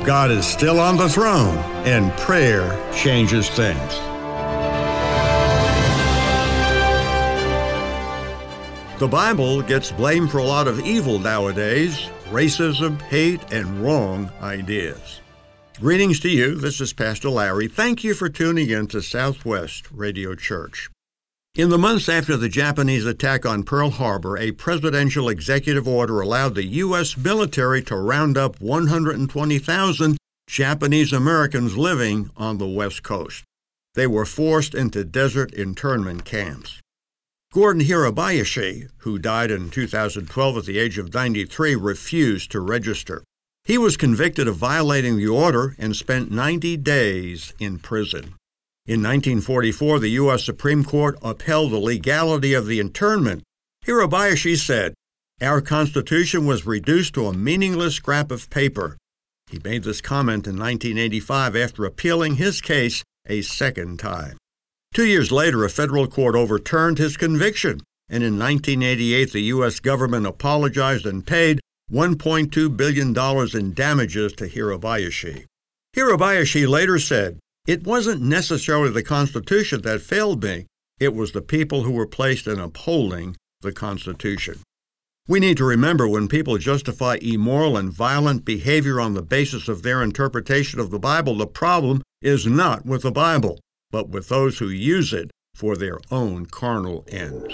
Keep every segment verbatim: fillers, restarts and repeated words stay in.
God is still on the throne, and prayer changes things. The Bible gets blamed for a lot of evil nowadays: racism, hate, and wrong ideas. Greetings to you. This is Pastor Larry. Thank you for tuning in to Southwest Radio Church. In the months after the Japanese attack on Pearl Harbor, a presidential executive order allowed the U S military to round up one hundred twenty thousand Japanese Americans living on the West Coast. They were forced into desert internment camps. Gordon Hirabayashi, who died in two thousand twelve at the age of ninety-three, refused to register. He was convicted of violating the order and spent ninety days in prison. In nineteen forty-four, the U S Supreme Court upheld the legality of the internment. Hirabayashi said, "Our Constitution was reduced to a meaningless scrap of paper." He made this comment in nineteen eighty-five after appealing his case a second time. Two years later, a federal court overturned his conviction, and in nineteen eighty-eight, the U S government apologized and paid one point two billion dollars in damages to Hirabayashi. Hirabayashi later said, "It wasn't necessarily the Constitution that failed me. It was the people who were placed in upholding the Constitution." We need to remember, when people justify immoral and violent behavior on the basis of their interpretation of the Bible, the problem is not with the Bible, but with those who use it for their own carnal ends.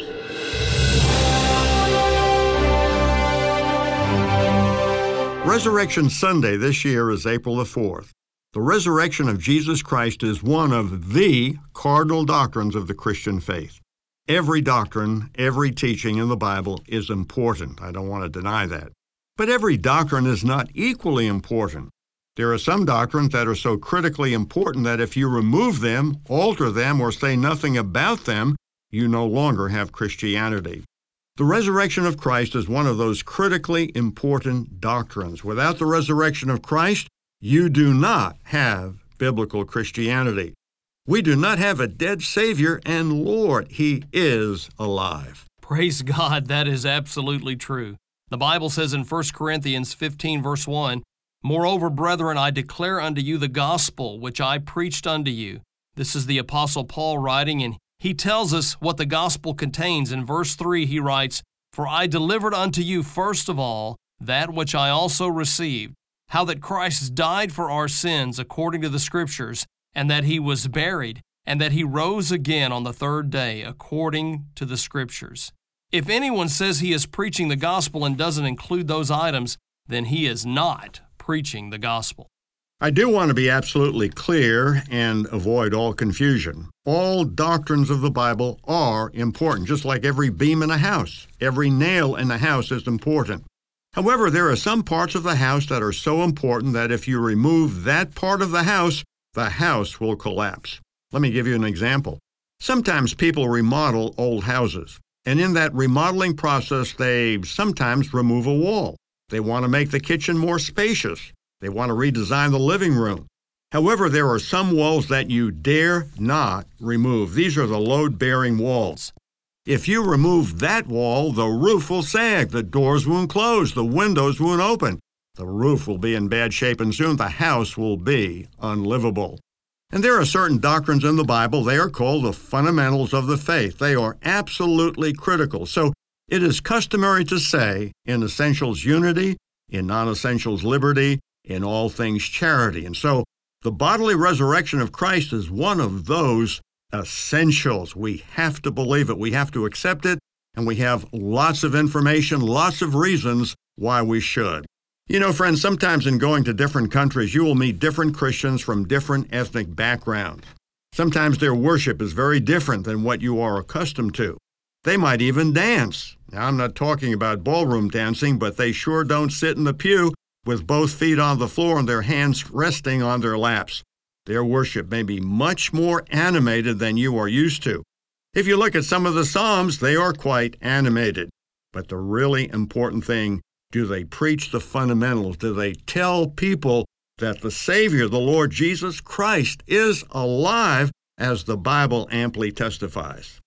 Resurrection Sunday this year is April the fourth. The resurrection of Jesus Christ is one of the cardinal doctrines of the Christian faith. Every doctrine, every teaching in the Bible is important. I don't want to deny that. But every doctrine is not equally important. There are some doctrines that are so critically important that if you remove them, alter them, or say nothing about them, you no longer have Christianity. The resurrection of Christ is one of those critically important doctrines. Without the resurrection of Christ, you do not have biblical Christianity. We do not have a dead Savior and Lord. He is alive. Praise God, that is absolutely true. The Bible says in First Corinthians fifteen, verse one, "Moreover, brethren, I declare unto you the gospel which I preached unto you." This is the Apostle Paul writing, and he tells us what the gospel contains. In verse three, he writes, "For I delivered unto you first of all that which I also received, how that Christ died for our sins according to the Scriptures, and that he was buried, and that he rose again on the third day according to the Scriptures." If anyone says he is preaching the gospel and doesn't include those items, then he is not preaching the gospel. I do want to be absolutely clear and avoid all confusion. All doctrines of the Bible are important, just like every beam in a house. Every nail in a house is important. However, there are some parts of the house that are so important that if you remove that part of the house, the house will collapse. Let me give you an example. Sometimes people remodel old houses, and in that remodeling process, they sometimes remove a wall. They want to make the kitchen more spacious. They want to redesign the living room. However, there are some walls that you dare not remove. These are the load-bearing walls. If you remove that wall, the roof will sag, the doors won't close, the windows won't open. The roof will be in bad shape, and soon the house will be unlivable. And there are certain doctrines in the Bible. They are called the fundamentals of the faith. They are absolutely critical. So it is customary to say, in essentials unity, in non-essentials liberty, in all things charity. And so the bodily resurrection of Christ is one of those essentials. We have to believe it. We have to accept it. And we have lots of information, lots of reasons why we should. You know, friends, sometimes in going to different countries, you will meet different Christians from different ethnic backgrounds. Sometimes their worship is very different than what you are accustomed to. They might even dance. Now, I'm not talking about ballroom dancing, but they sure don't sit in the pew with both feet on the floor and their hands resting on their laps. Their worship may be much more animated than you are used to. If you look at some of the Psalms, they are quite animated. But the really important thing, do they preach the fundamentals? Do they tell people that the Savior, the Lord Jesus Christ, is alive, as the Bible amply testifies?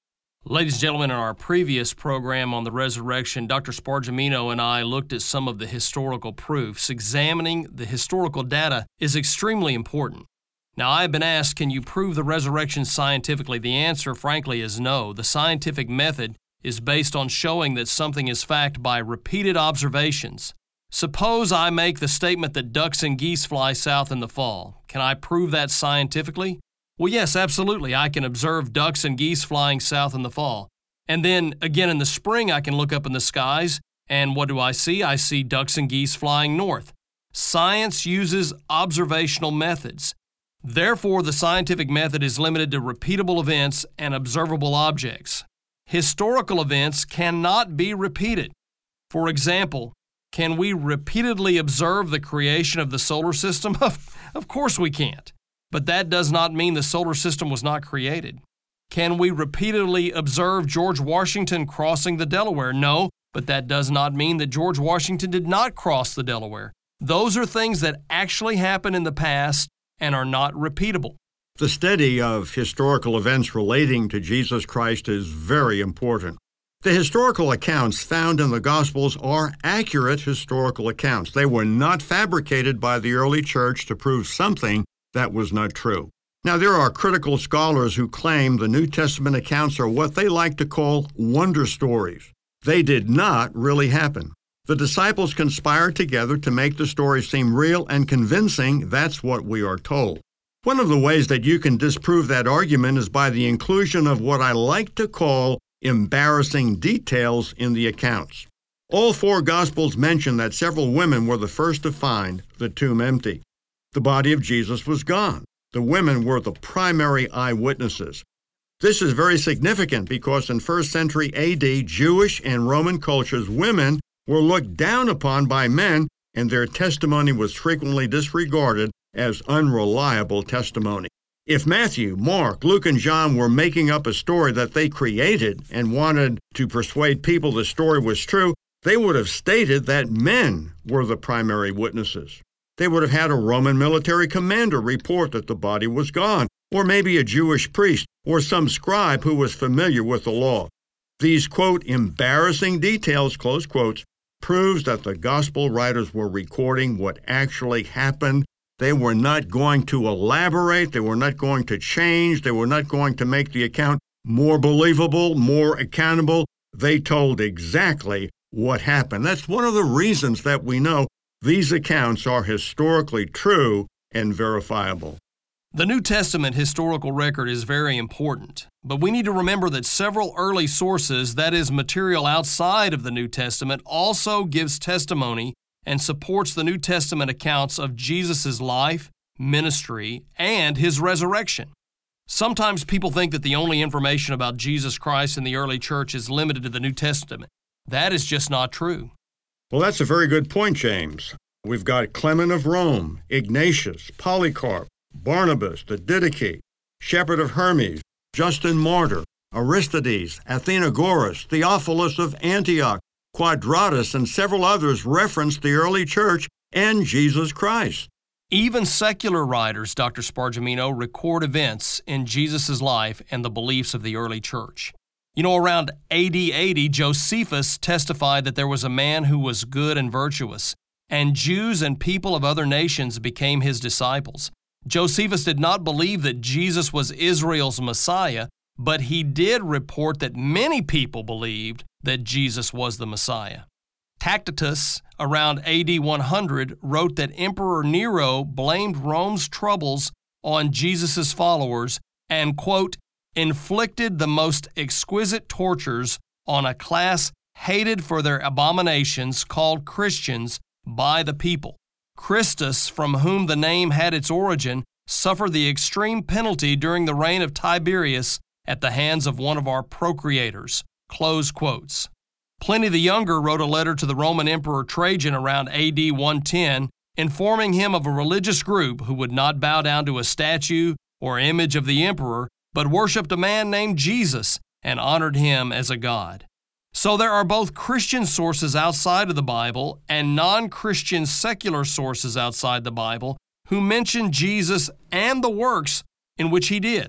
Ladies and gentlemen, in our previous program on the resurrection, Doctor Spargimino and I looked at some of the historical proofs. Examining the historical data is extremely important. Now, I've been asked, can you prove the resurrection scientifically? The answer, frankly, is no. The scientific method is based on showing that something is fact by repeated observations. Suppose I make the statement that ducks and geese fly south in the fall. Can I prove that scientifically? Well, yes, absolutely. I can observe ducks and geese flying south in the fall. And then again in the spring, I can look up in the skies, and what do I see? I see ducks and geese flying north. Science uses observational methods. Therefore, the scientific method is limited to repeatable events and observable objects. Historical events cannot be repeated. For example, can we repeatedly observe the creation of the solar system? Of course we can't. But that does not mean the solar system was not created. Can we repeatedly observe George Washington crossing the Delaware? No, but that does not mean that George Washington did not cross the Delaware. Those are things that actually happened in the past and are not repeatable. The study of historical events relating to Jesus Christ is very important. The historical accounts found in the Gospels are accurate historical accounts. They were not fabricated by the early church to prove something that was not true. Now, there are critical scholars who claim the New Testament accounts are what they like to call wonder stories. They did not really happen. The disciples conspired together to make the story seem real and convincing. That's what we are told. One of the ways that you can disprove that argument is by the inclusion of what I like to call embarrassing details in the accounts. All four Gospels mention that several women were the first to find the tomb empty. The body of Jesus was gone. The women were the primary eyewitnesses. This is very significant because in first century A D, Jewish and Roman cultures, women were looked down upon by men, and their testimony was frequently disregarded as unreliable testimony. If Matthew, Mark, Luke, and John were making up a story that they created and wanted to persuade people the story was true, they would have stated that men were the primary witnesses. They would have had a Roman military commander report that the body was gone, or maybe a Jewish priest, or some scribe who was familiar with the law. These, quote, embarrassing details, close quotes, proves that the gospel writers were recording what actually happened. They were not going to elaborate. They were not going to change. They were not going to make the account more believable, more accountable. They told exactly what happened. That's one of the reasons that we know these accounts are historically true and verifiable. The New Testament historical record is very important, but we need to remember that several early sources, that is, material outside of the New Testament, also gives testimony and supports the New Testament accounts of Jesus' life, ministry, and his resurrection. Sometimes people think that the only information about Jesus Christ in the early church is limited to the New Testament. That is just not true. Well, that's a very good point, James. We've got Clement of Rome, Ignatius, Polycarp, Barnabas, the Didache, Shepherd of Hermes, Justin Martyr, Aristides, Athenagoras, Theophilus of Antioch, Quadratus, and several others reference the early church and Jesus Christ. Even secular writers, Doctor Spargimino, record events in Jesus' life and the beliefs of the early church. You know, around A D eighty, Josephus testified that there was a man who was good and virtuous, and Jews and people of other nations became his disciples. Josephus did not believe that Jesus was Israel's Messiah, but he did report that many people believed that Jesus was the Messiah. Tacitus, around A D one hundred, wrote that Emperor Nero blamed Rome's troubles on Jesus' followers and, quote, inflicted the most exquisite tortures on a class hated for their abominations called Christians by the people. Christus, from whom the name had its origin, suffered the extreme penalty during the reign of Tiberius at the hands of one of our procreators. Close quotes. Pliny the Younger wrote a letter to the Roman Emperor Trajan around A D one ten, informing him of a religious group who would not bow down to a statue or image of the emperor, but worshipped a man named Jesus and honored him as a god. So there are both Christian sources outside of the Bible and non-Christian secular sources outside the Bible who mention Jesus and the works in which he did.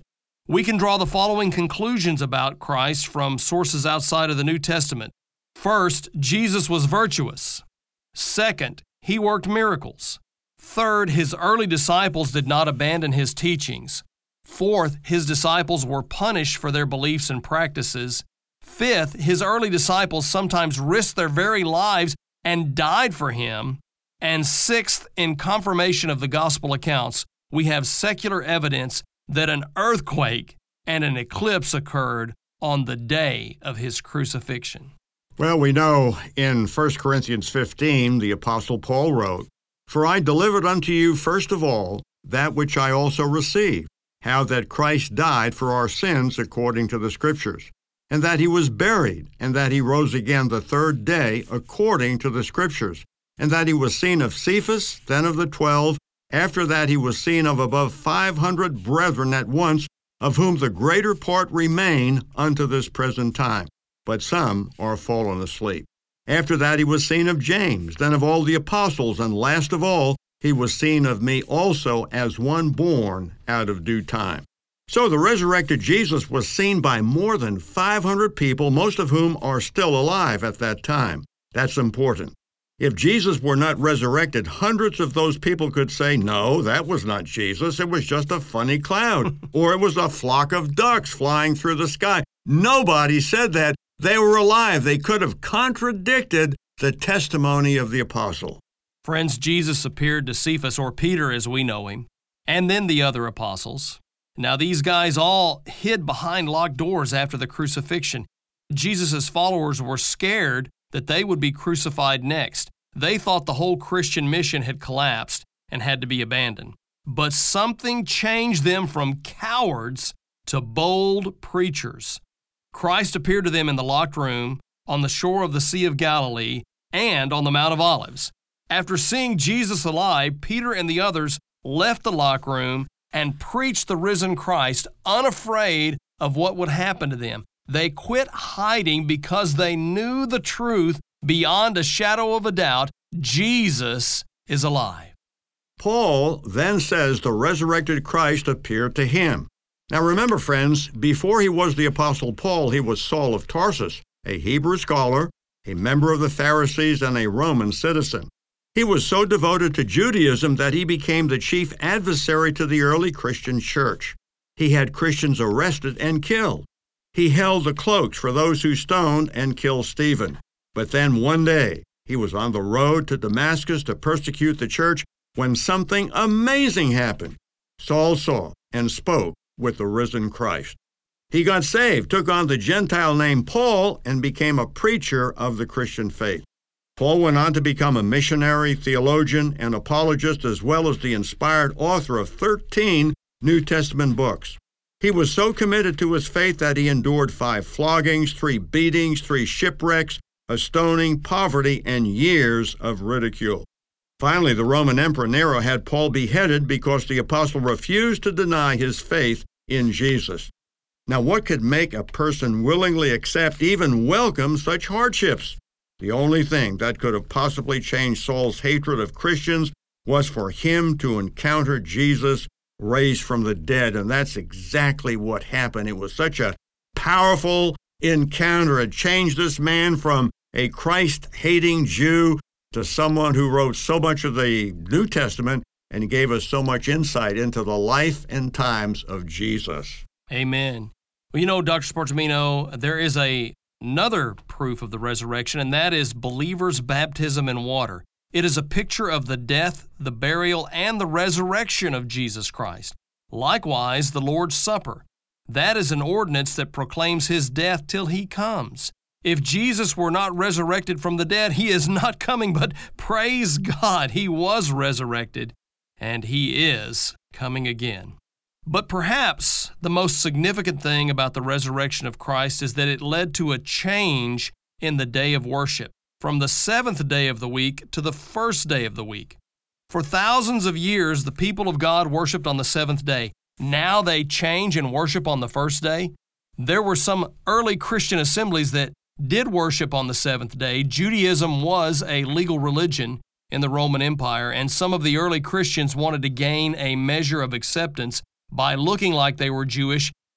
We can draw the following conclusions about Christ from sources outside of the New Testament. First, Jesus was virtuous. Second, he worked miracles. Third, his early disciples did not abandon his teachings. Fourth, his disciples were punished for their beliefs and practices. Fifth, his early disciples sometimes risked their very lives and died for him. And sixth, in confirmation of the gospel accounts, we have secular evidence that an earthquake and an eclipse occurred on the day of his crucifixion. Well, we know in First Corinthians fifteen, the Apostle Paul wrote, "For I delivered unto you first of all that which I also received, how that Christ died for our sins according to the Scriptures, and that he was buried, and that he rose again the third day according to the Scriptures, and that he was seen of Cephas, then of the twelve. After that he was seen of above five hundred brethren at once, of whom the greater part remain unto this present time, but some are fallen asleep. After that he was seen of James, then of all the apostles, and last of all he was seen of me also as one born out of due time." So the resurrected Jesus was seen by more than five hundred people, most of whom are still alive at that time. That's important. If Jesus were not resurrected, hundreds of those people could say, "No, that was not Jesus. It was just a funny cloud," or "It was a flock of ducks flying through the sky." Nobody said that. They were alive. They could have contradicted the testimony of the apostle. Friends, Jesus appeared to Cephas, or Peter as we know him, and then the other apostles. Now, these guys all hid behind locked doors after the crucifixion. Jesus' followers were scared that they would be crucified next. They thought the whole Christian mission had collapsed and had to be abandoned. But something changed them from cowards to bold preachers. Christ appeared to them in the locked room, on the shore of the Sea of Galilee, and on the Mount of Olives. After seeing Jesus alive, Peter and the others left the locked room and preached the risen Christ, unafraid of what would happen to them. They quit hiding because they knew the truth beyond a shadow of a doubt. Jesus is alive. Paul then says the resurrected Christ appeared to him. Now remember, friends, before he was the Apostle Paul, he was Saul of Tarsus, a Hebrew scholar, a member of the Pharisees, and a Roman citizen. He was so devoted to Judaism that he became the chief adversary to the early Christian church. He had Christians arrested and killed. He held the cloaks for those who stoned and killed Stephen. But then one day, he was on the road to Damascus to persecute the church when something amazing happened. Saul saw and spoke with the risen Christ. He got saved, took on the Gentile name Paul, and became a preacher of the Christian faith. Paul went on to become a missionary, theologian, and apologist, as well as the inspired author of thirteen New Testament books. He was so committed to his faith that he endured five floggings, three beatings, three shipwrecks, a stoning, poverty, and years of ridicule. Finally, the Roman Emperor Nero had Paul beheaded because the apostle refused to deny his faith in Jesus. Now, what could make a person willingly accept, even welcome, such hardships? The only thing that could have possibly changed Saul's hatred of Christians was for him to encounter Jesus raised from the dead, and that's exactly what happened. It was such a powerful encounter. It changed this man from a Christ-hating Jew to someone who wrote so much of the New Testament and gave us so much insight into the life and times of Jesus. Amen. Well, you know, Doctor Sportomino, there is a, another proof of the resurrection, and that is believers' baptism in water. It is a picture of the death, the burial, and the resurrection of Jesus Christ. Likewise, the Lord's Supper. That is an ordinance that proclaims his death till he comes. If Jesus were not resurrected from the dead, he is not coming, but praise God, he was resurrected, and he is coming again. But perhaps the most significant thing about the resurrection of Christ is that it led to a change in the day of worship, from the seventh day of the week to the first day of the week. For thousands of years, the people of God worshiped on the seventh day. Now they change and worship on the first day. There were some early Christian assemblies that did worship on the seventh day. Judaism was a legal religion in the Roman Empire, and some of the early Christians wanted to gain a measure of acceptance by looking like they were Jewish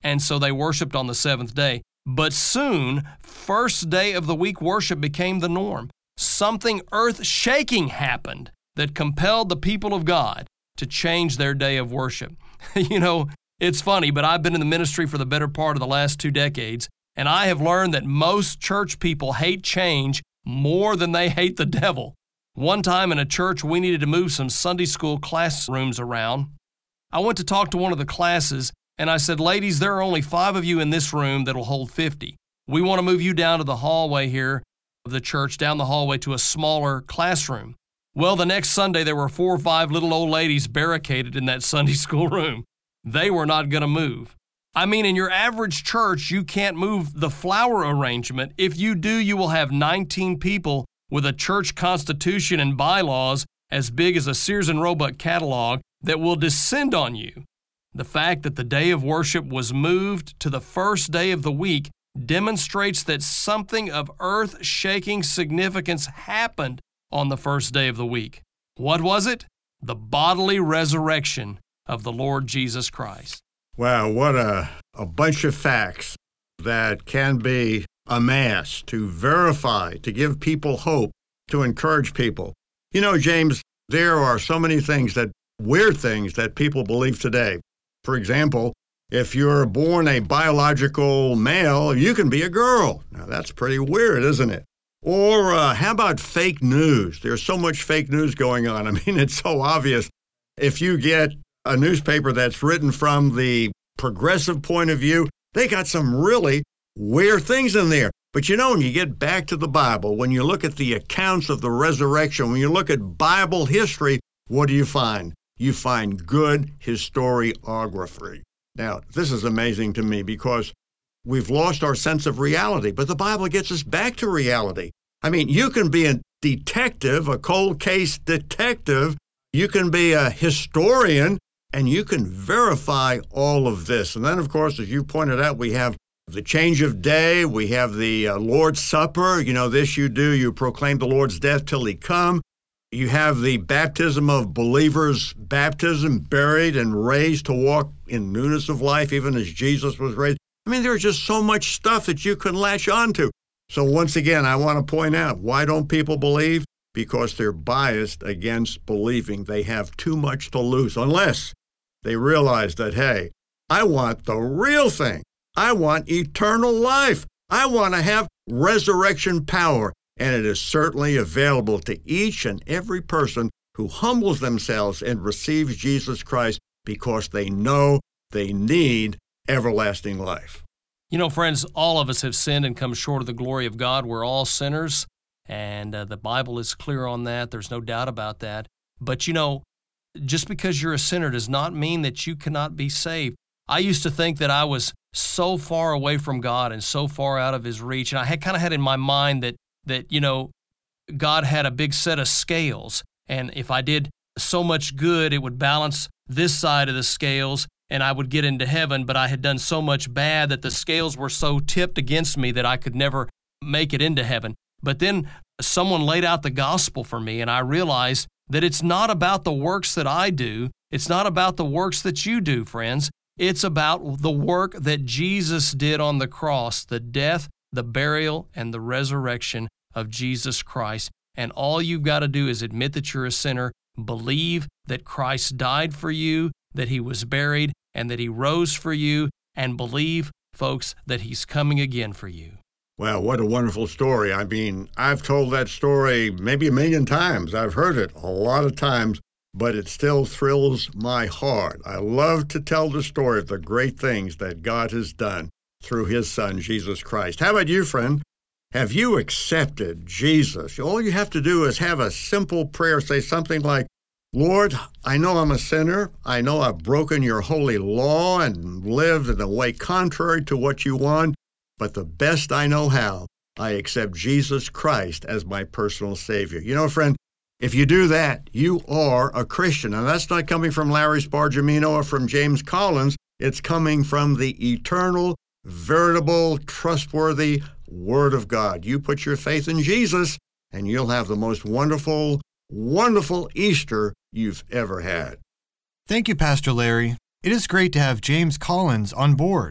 and so they worshiped on the seventh day. But soon, first day of the week worship became the norm. Something earth-shaking happened that compelled the people of God to change their day of worship. You know, it's funny, but I've been in the ministry for the better part of the last two decades, and I have learned that most church people hate change more than they hate the devil. One time in a church, we needed to move some Sunday school classrooms around. I went to talk to one of the classes, and I said, ladies, there are only five of you in this room that will hold fifty. We want to move you down to the hallway here of the church, down the hallway to a smaller classroom. Well, the next Sunday, there were four or five little old ladies barricaded in that Sunday school room. They were not going to move. I mean, in your average church, you can't move the flower arrangement. If you do, you will have nineteen people with a church constitution and bylaws as big as a Sears and Roebuck catalog that will descend on you. The fact that the day of worship was moved to the first day of the week demonstrates that something of earth-shaking significance happened on the first day of the week. What was it? The bodily resurrection of the Lord Jesus Christ. Wow, what a, a bunch of facts that can be amassed to verify, to give people hope, to encourage people. You know, James, there are so many things that, weird things that people believe today. For example, if you're born a biological male, you can be a girl. Now, that's pretty weird, isn't it? Or uh, how about fake news? There's so much fake news going on. I mean, it's so obvious. If you get a newspaper that's written from the progressive point of view, they got some really weird things in there. But you know, when you get back to the Bible, when you look at the accounts of the resurrection, when you look at Bible history, what do you find? You find good historiography. Now, this is amazing to me because we've lost our sense of reality, but the Bible gets us back to reality. I mean, you can be a detective, a cold case detective, you can be a historian, and you can verify all of this. And then, of course, as you pointed out, we have the change of day, we have the uh, Lord's Supper. You know, this you do, you proclaim the Lord's death till he come. You have the baptism of believers, baptism, buried and raised to walk in newness of life, even as Jesus was raised. I mean, there's just so much stuff that you can latch onto. So once again, I want to point out, why don't people believe? Because they're biased against believing. They have too much to lose, unless they realize that, hey, I want the real thing. I want eternal life. I want to have resurrection power. And it is certainly available to each and every person who humbles themselves and receives Jesus Christ because they know they need everlasting life. You know, friends, all of us have sinned and come short of the glory of God. We're all sinners, and uh, the Bible is clear on that. There's no doubt about that. But, you know, just because you're a sinner does not mean that you cannot be saved. I used to think that I was so far away from God and so far out of his reach, and I had kind of had in my mind that that, you know, God had a big set of scales, and if I did so much good, it would balance this side of the scales, and I would get into heaven, but I had done so much bad that the scales were so tipped against me that I could never make it into heaven. But then someone laid out the gospel for me, and I realized that it's not about the works that I do. It's not about the works that you do, friends. It's about the work that Jesus did on the cross, the death, the burial, and the resurrection of Jesus Christ. And all you've got to do is admit that you're a sinner, believe that Christ died for you, that he was buried, and that he rose for you, and believe, folks, that he's coming again for you. Well, what a wonderful story. I mean, I've told that story maybe a million times. I've heard it a lot of times, but it still thrills my heart. I love to tell the story of the great things that God has done through his Son, Jesus Christ. How about you, friend? Have you accepted Jesus? All you have to do is have a simple prayer. Say something like, Lord, I know I'm a sinner. I know I've broken your holy law and lived in a way contrary to what you want, but the best I know how, I accept Jesus Christ as my personal Savior. You know, friend, if you do that, you are a Christian. And that's not coming from Larry Spargimino or from James Collins. It's coming from the eternal, veritable, trustworthy Word of God. You put your faith in Jesus, and you'll have the most wonderful, wonderful Easter you've ever had. Thank you, Pastor Larry. It is great to have James Collins on board.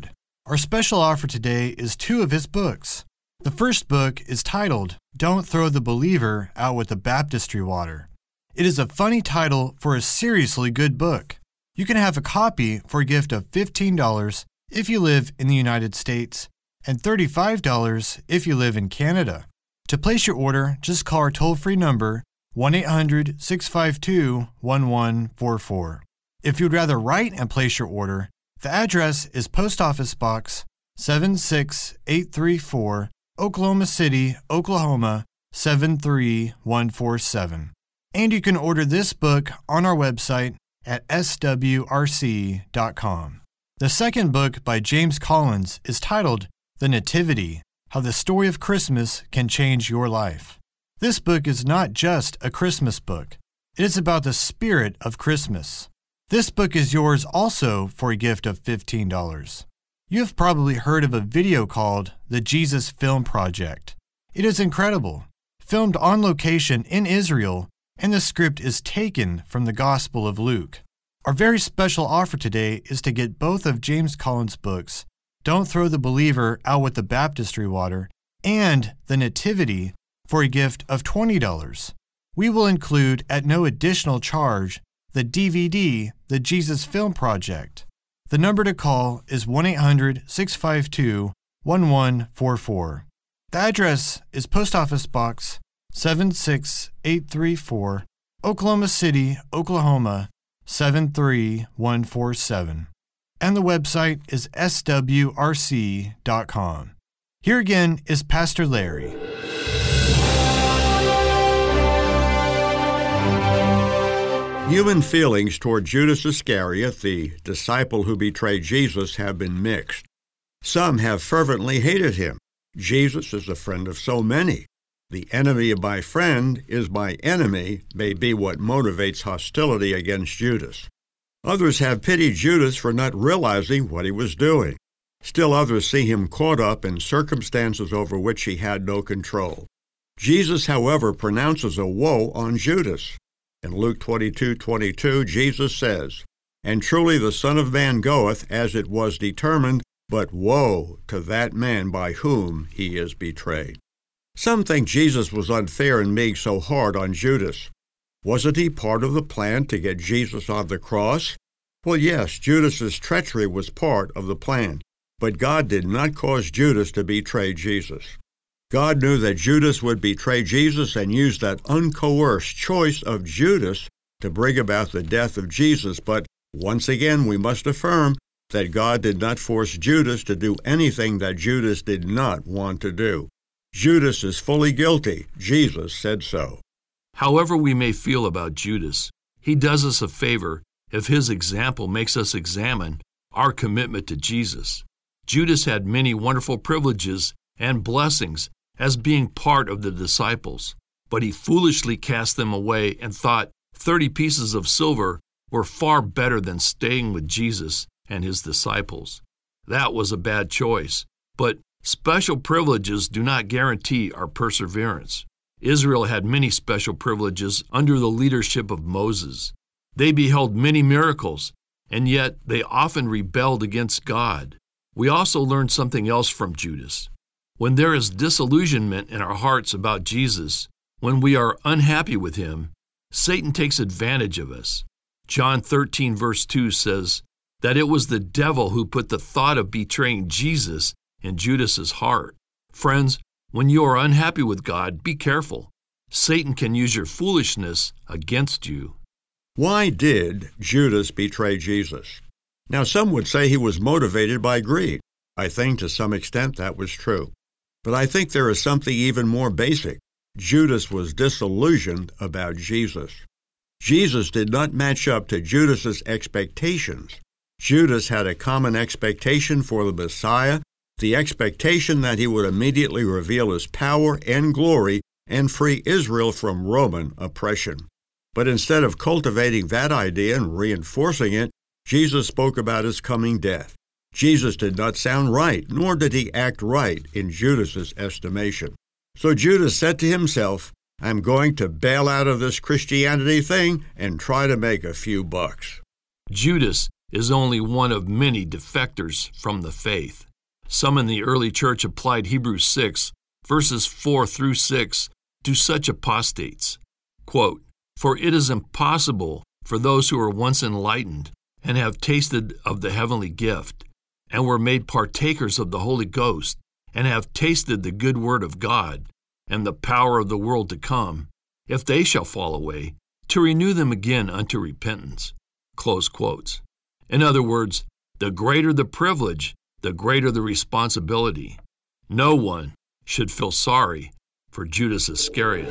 Our special offer today is two of his books. The first book is titled, Don't Throw the Believer Out with the Baptistry Water. It is a funny title for a seriously good book. You can have a copy for a gift of fifteen dollars if you live in the United States and thirty-five dollars if you live in Canada. To place your order, just call our toll-free number one eight hundred, six five two, one one four four. If you'd rather write and place your order, the address is Post Office Box seven six eight three four, Oklahoma City, Oklahoma seven three one four seven. And you can order this book on our website at s w r c dot com. The second book by James Collins is titled The Nativity, How the Story of Christmas Can Change Your Life. This book is not just a Christmas book. It is about the spirit of Christmas. This book is yours also for a gift of fifteen dollars. You have probably heard of a video called the Jesus Film Project. It is incredible. Filmed on location in Israel, and the script is taken from the Gospel of Luke. Our very special offer today is to get both of James Collins' books, Don't Throw the Believer Out with the Baptistry Water, and The Nativity, for a gift of twenty dollars. We will include, at no additional charge, the D V D, The Jesus Film Project. The number to call is one eight hundred, six five two, one one four four. The address is Post Office Box seven six eight three four, Oklahoma City, Oklahoma seven three one four seven. And the website is s w r c dot com. Here again is Pastor Larry. Human feelings toward Judas Iscariot, the disciple who betrayed Jesus, have been mixed. Some have fervently hated him. Jesus is a friend of so many. The enemy of my friend is my enemy may be what motivates hostility against Judas. Others have pitied Judas for not realizing what he was doing. Still others see him caught up in circumstances over which he had no control. Jesus, however, pronounces a woe on Judas. In Luke twenty-two twenty-two, Jesus says, And truly the Son of Man goeth as it was determined, but woe to that man by whom he is betrayed. Some think Jesus was unfair in being so hard on Judas. Wasn't he part of the plan to get Jesus on the cross? Well, yes, Judas's treachery was part of the plan, but God did not cause Judas to betray Jesus. God knew that Judas would betray Jesus and used that uncoerced choice of Judas to bring about the death of Jesus, but once again we must affirm that God did not force Judas to do anything that Judas did not want to do. Judas is fully guilty. Jesus said so. However we may feel about Judas, he does us a favor if his example makes us examine our commitment to Jesus. Judas had many wonderful privileges and blessings as being part of the disciples, but he foolishly cast them away and thought thirty pieces of silver were far better than staying with Jesus and his disciples. That was a bad choice, but special privileges do not guarantee our perseverance. Israel had many special privileges under the leadership of Moses. They beheld many miracles, and yet they often rebelled against God. We also learned something else from Judas. When there is disillusionment in our hearts about Jesus, when we are unhappy with him, Satan takes advantage of us. John thirteen verse two says that it was the devil who put the thought of betraying Jesus in Judas's heart. Friends, when you are unhappy with God, be careful. Satan can use your foolishness against you. Why did Judas betray Jesus? Now, some would say he was motivated by greed. I think to some extent that was true. But I think there is something even more basic. Judas was disillusioned about Jesus. Jesus did not match up to Judas's expectations. Judas had a common expectation for the Messiah, the expectation that he would immediately reveal his power and glory and free Israel from Roman oppression. But instead of cultivating that idea and reinforcing it, Jesus spoke about his coming death. Jesus did not sound right, nor did he act right in Judas's estimation. So Judas said to himself, I'm going to bail out of this Christianity thing and try to make a few bucks. Judas is only one of many defectors from the faith. Some in the early church applied Hebrews six, verses four through six, to such apostates. Quote, "For it is impossible for those who are once enlightened and have tasted of the heavenly gift, and were made partakers of the Holy Ghost, and have tasted the good word of God, and the power of the world to come, if they shall fall away, to renew them again unto repentance." Close quotes. In other words, the greater the privilege, the greater the responsibility. No one should feel sorry for Judas Iscariot.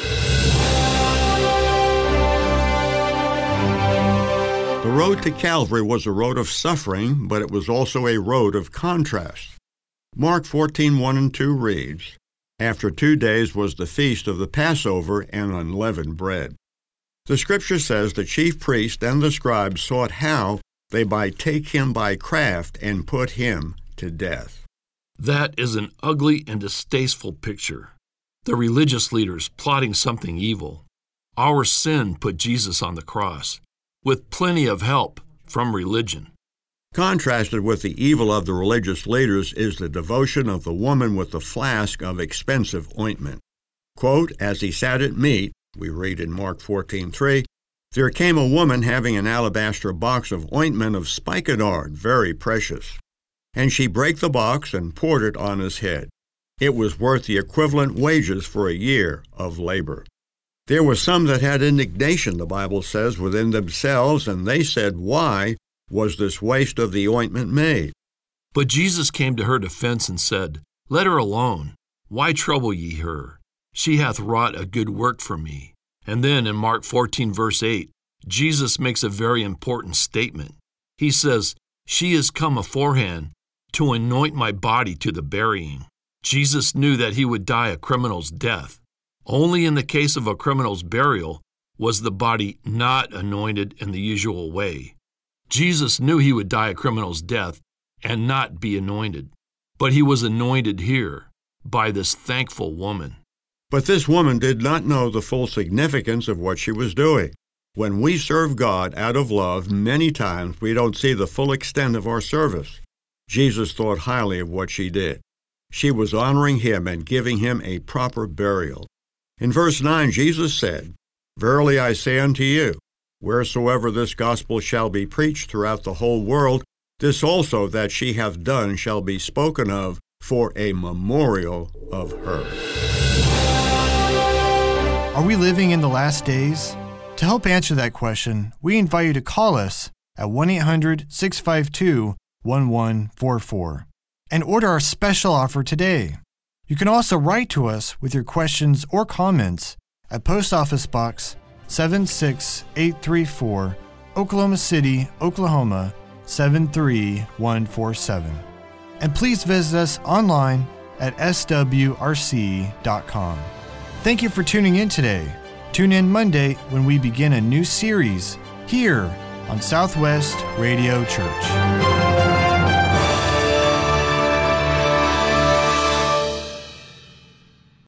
The road to Calvary was a road of suffering, but it was also a road of contrast. Mark fourteen, one and two reads, "After two days was the feast of the Passover and unleavened bread." The Scripture says the chief priest and the scribes sought how they might take him by craft and put him to death. That is an ugly and distasteful picture. The religious leaders plotting something evil. Our sin put Jesus on the cross, with plenty of help from religion. Contrasted with the evil of the religious leaders is the devotion of the woman with the flask of expensive ointment. Quote, "As he sat at meat," we read in Mark fourteen, three, "there came a woman having an alabaster box of ointment of spikenard, very precious. And she brake the box and poured it on his head. It was worth the equivalent wages for a year of labor." There were some that had indignation, the Bible says, within themselves, and they said, "Why was this waste of the ointment made?" But Jesus came to her defense and said, "Let her alone. Why trouble ye her? She hath wrought a good work for me." And then in Mark fourteen, verse eight, Jesus makes a very important statement. He says, "She is come aforehand to anoint my body to the burying." Jesus knew that he would die a criminal's death. Only in the case of a criminal's burial was the body not anointed in the usual way. Jesus knew he would die a criminal's death and not be anointed. But he was anointed here by this thankful woman. But this woman did not know the full significance of what she was doing. When we serve God out of love, many times we don't see the full extent of our service. Jesus thought highly of what she did. She was honoring him and giving him a proper burial. In verse nine, Jesus said, "Verily I say unto you, wheresoever this gospel shall be preached throughout the whole world, this also that she hath done shall be spoken of for a memorial of her." Are we living in the last days? To help answer that question, we invite you to call us at one eight hundred, six five two, one one four four and order our special offer today. You can also write to us with your questions or comments at Post Office Box seven six eight three four, Oklahoma City, Oklahoma seven three one four seven. And please visit us online at s w r c dot com. Thank you for tuning in today. Tune in Monday when we begin a new series here on Southwest Radio Church.